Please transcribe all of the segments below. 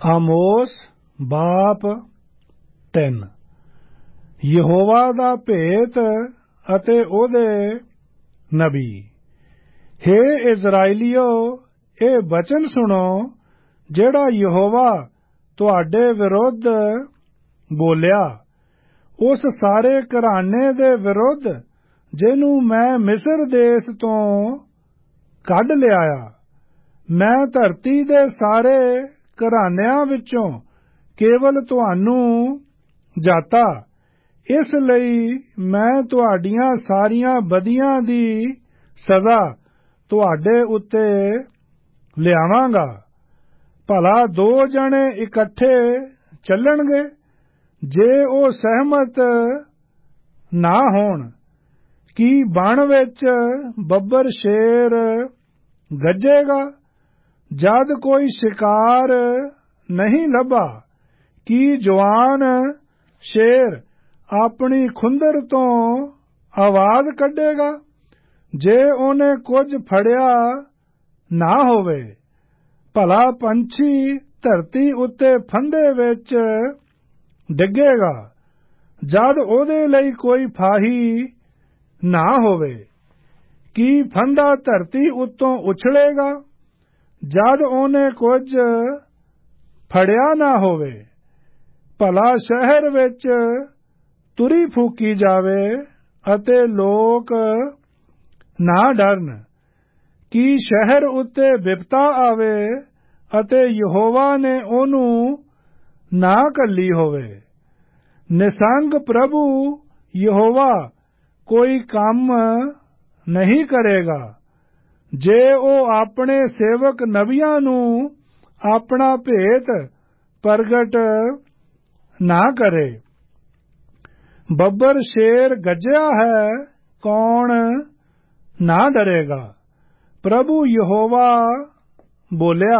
ਆਮੋਸ ਬਾਪ 3। ਯਹੋਵਾ ਦਾ ਭੇਤ ਅਤੇ ਉਹਦੇ ਨਬੀ। ਹੇ ਇਜ਼ਰਾਈਲੀਓ, ਇਹ ਬਚਨ ਸੁਣੋ ਜਿਹੜਾ ਯਹੋਵਾ ਤੁਹਾਡੇ ਵਿਰੁੱਧ ਬੋਲਿਆ, ਉਸ ਸਾਰੇ ਘਰਾਣੇ ਦੇ ਵਿਰੁੱਧ ਜਿਹਨੂੰ ਮੈਂ ਮਿਸਰ ਦੇਸ਼ ਤੋਂ ਕੱਢ ਲਿਆਇਆ। ਮੈਂ ਧਰਤੀ ਦੇ ਸਾਰੇ ਘਰਾਣਿਆਂ ਵਿੱਚੋਂ ਕੇਵਲ ਤੁਹਾਨੂੰ ਜਾਤਾ, ਇਸ ਲਈ ਮੈਂ ਤੁਹਾਡੀਆਂ ਸਾਰੀਆਂ ਬਦੀਆਂ ਦੀ ਸਜ਼ਾ ਤੁਹਾਡੇ ਉੱਤੇ ਲਿਆਵਾਂਗਾ। ਭਲਾ ਦੋ ਜਣੇ ਇਕੱਠੇ ਚੱਲਣਗੇ ਜੇ ਉਹ ਸਹਿਮਤ ਨਾ ਹੋਣ? ਕੀ ਬਣ ਵਿੱਚ ਬੱਬਰ ਸ਼ੇਰ ਗੱਜੇਗਾ ਜਦ ਕੋਈ ਸ਼ਿਕਾਰ ਨਹੀਂ ਲੱਭਾ? ਕੀ ਜਵਾਨ ਸ਼ੇਰ ਆਪਣੀ ਖੁੰਦਰ ਤੋਂ ਆਵਾਜ਼ ਕੱਢੇਗਾ ਜੇ ਉਹਨੇ ਕੁਝ ਫੜਿਆ ਨਾ ਹੋਵੇ? ਭਲਾ ਪੰਛੀ ਧਰਤੀ ਉੱਤੇ ਫੰਦੇ ਵਿੱਚ ਡਿੱਗੇਗਾ ਜਦ ਉਹਦੇ ਲਈ ਕੋਈ ਫਾਹੀ ਨਾ ਹੋਵੇ? ਕੀ ਫੰਦਾ ਧਰਤੀ ਉੱਤੋਂ ਉਛਲੇਗਾ ਜਦ ਉਹਨੇ ਕੁਝ ਫੜਿਆ ਨਾ ਹੋਵੇ? ਭਲਾ ਸ਼ਹਿਰ ਵਿੱਚ ਤੁਰੀ ਫੂਕੀ ਜਾਵੇ ਅਤੇ ਲੋਕ ਨਾ ਡਰਨ? ਕੀ ਸ਼ਹਿਰ ਉੱਤੇ ਵਿਪਤਾ ਆਵੇ ਅਤੇ ਯਹੋਵਾ ਨੇ ਉਹਨੂੰ ਨਾ ਘੱਲੀ ਹੋਵੇ? ਨਿਸੰਗ ਪ੍ਰਭੂ ਯਹੋਵਾ ਕੋਈ ਕੰਮ ਨਹੀਂ ਕਰੇਗਾ ਜੇ ਉਹ ਆਪਣੇ ਸੇਵਕ ਨਬੀਆਂ ਨੂੰ ਆਪਣਾ ਭੇਤ ਪ੍ਰਗਟ ਨਾ ਕਰੇ। ਬੱਬਰ ਸ਼ੇਰ ਗੱਜਿਆ ਹੈ, ਕੌਣ ਨਾ ਡਰੇਗਾ? ਪ੍ਰਭੂ ਯਹੋਵਾ ਬੋਲਿਆ,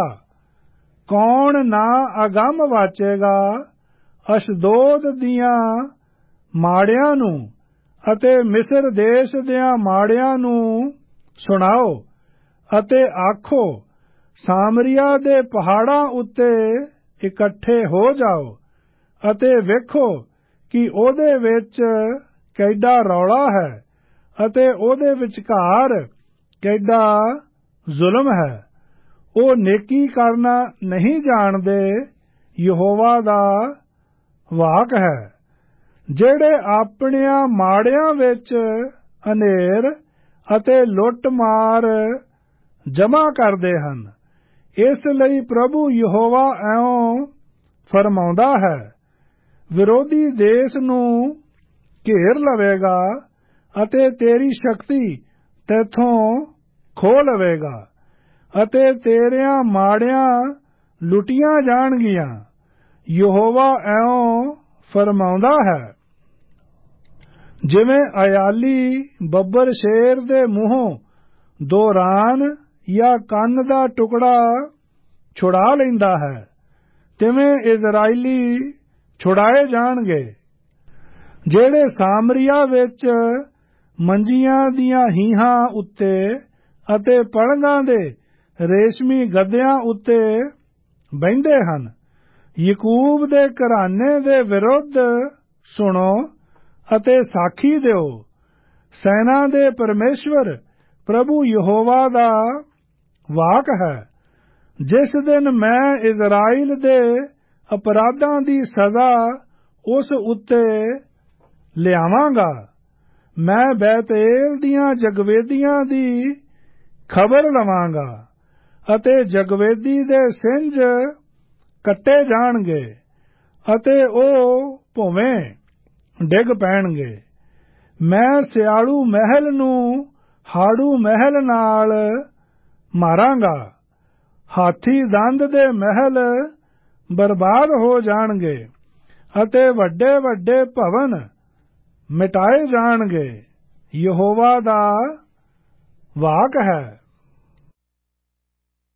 ਕੌਣ ਨਾ ਅਗੰਮ ਵਾਚੇਗਾ? ਅਸ਼ਦੋਦ ਦੀਆਂ ਮਾੜਿਆਂ ਨੂੰ ਅਤੇ ਮਿਸਰ ਦੇਸ਼ ਦਿਆਂ ਮਾੜਿਆਂ ਨੂੰ ਸੁਣਾਓ ਅਤੇ ਆਖੋ, ਸਾਮਰੀਆ ਦੇ ਪਹਾੜਾਂ ਉੱਤੇ ਇਕੱਠੇ ਹੋ ਜਾਓ ਅਤੇ ਵੇਖੋ ਕਿ ਉਹਦੇ ਵਿੱਚ ਕਿੱਡਾ ਰੌਲਾ ਹੈ ਅਤੇ ਉਹਦੇ ਵਿਚਕਾਰ ਕਿੱਡਾ ਜ਼ੁਲਮ ਹੈ। ਉਹ ਨੇਕੀ ਕਰਨਾ ਨਹੀਂ ਜਾਣਦੇ, ਯਹੋਵਾ ਦਾ ਵਾਕ ਹੈ। ਜਿਹੜੇ ਆਪਣਿਆਂ ਮਾੜਿਆਂ ਵਿੱਚ ਹਨੇਰ ਅਤੇ ਲੁੱਟ ਮਾਰ ਜਮ੍ਹਾਂ ਕਰਦੇ ਹਨ। ਇਸ ਲਈ ਪ੍ਰਭੂ ਯਹੋਵਾ ਇਉਂ ਫਰਮਾਉਂਦਾ ਹੈ, ਵਿਰੋਧੀ ਦੇਸ਼ ਨੂੰ ਘੇਰ ਲਵੇਗਾ ਅਤੇ ਤੇਰੀ ਸ਼ਕਤੀ ਤੈਥੋਂ ਖੋਹ ਲਵੇਗਾ ਅਤੇ ਤੇਰਿਆਂ ਮਾੜਿਆਂ ਲੁੱਟੀਆਂ ਜਾਣਗੀਆਂ। ਯਹੋਵਾ ਇਉਂ ਫਰਮਾਉਂਦਾ ਹੈ, ਜਿਵੇਂ ਅਯਾਲੀ ਬੱਬਰ ਸ਼ੇਰ ਦੇ ਮੂੰਹੋਂ ਦੋ ਰਾਨ ਜਾਂ ਕੰਨ ਦਾ ਟੁਕੜਾ ਛੁਡਾ ਲੈਂਦਾ ਹੈ, ਤਿਵੇਂ ਇਜ਼ਰਾਈਲੀ ਛੁਡਾਏ ਜਾਣਗੇ। ਜਿਹੜੇ ਸਾਮਰੀਆ ਵਿੱਚ ਮੰਜੀਆਂ ਦੀਆਂ ਹੀਹਾਂ ਉੱਤੇ ਅਤੇ ਪਲੰਘਾਂ ਦੇ ਰੇਸ਼ਮੀ ਗੱਦਿਆਂ ਉੱਤੇ ਬਹਿੰਦੇ ਹਨ, ਯਕੂਬ ਦੇ ਘਰਾਣੇ ਦੇ ਵਿਰੁੱਧ ਸੁਣੋ ਅਤੇ ਸਾਖੀ ਦਿਓ। ਸੈਨਾ ਦੇ ਪਰਮੇਸ਼ਵਰ ਪ੍ਰਭੂ ਯਹੋਵਾ ਦਾ ਵਾਕ ਹੈ, ਜਿਸ ਦਿਨ ਮੈਂ ਇਜ਼ਰਾਈਲ ਦੇ ਅਪਰਾਧਾਂ ਦੀ ਸਜ਼ਾ ਉਸ ਉੱਤੇ ਲਿਆਵਾਂਗਾ। ਮੈਂ ਬੈਤੇਲ ਦੀਆਂ ਜਗਵੇਦੀਆਂ ਦੀ ਖਬਰ ਲਵਾਂਗਾ ਅਤੇ ਜਗਵੇਦੀ ਦੇ ਸਿੰਜ ਕੱਟੇ ਜਾਣਗੇ ਅਤੇ ਉਹ ਭੁਵੇਂ ਡਿੱਗ ਪੈਣਗੇ। ਮੈਂ ਸਿਆਲੂ ਮਹਿਲ ਨੂੰ ਹਾੜੂ ਮਹਿਲ ਨਾਲ ਮਾਰਾਂਗਾ, ਹਾਥੀ ਦੰਦ ਦੇ ਮਹਿਲ ਬਰਬਾਦ ਹੋ ਜਾਣਗੇ ਅਤੇ ਵੱਡੇ ਵੱਡੇ ਭਵਨ ਮਿਟਾਏ ਜਾਣਗੇ। ਯਹੋਵਾ ਦਾ ਵਾਕ ਹੈ।